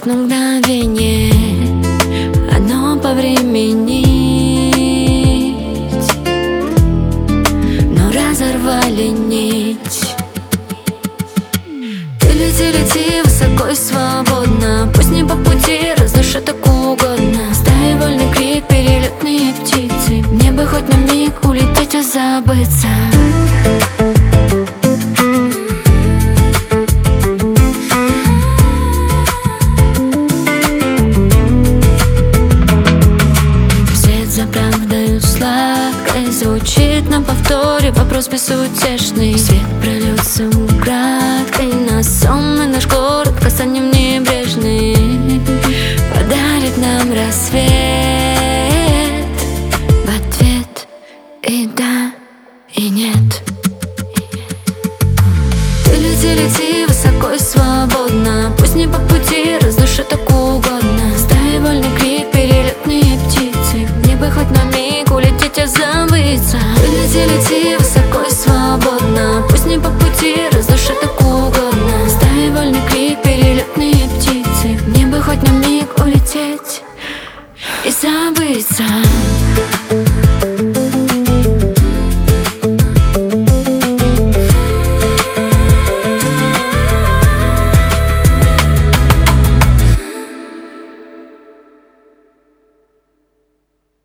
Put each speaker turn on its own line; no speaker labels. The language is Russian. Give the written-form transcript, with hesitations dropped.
одно мгновение, одно повременить, но разорвали нить. Ты лети, лети высоко и свободно, пусть не по пути, раздуши так угодно. Стаи вольный крик, перелетные птицы, мне бы хоть на миг улететь и забыться. Заправдают сладко и звучит на повторе вопрос безутешный. Свет прольется украдкой на сон, и наш город касанием небрежный подарит нам рассвет в ответ и да, и нет. Ты лети, лети высоко и свободно, пусть не по пути, раздуши так угодно. Стаи вольный крик, перелетные птицы, мне бы хоть на миг улететь и забыться. Ты лети, лети высоко и свободно, пусть не по пути, раздуши так угодно.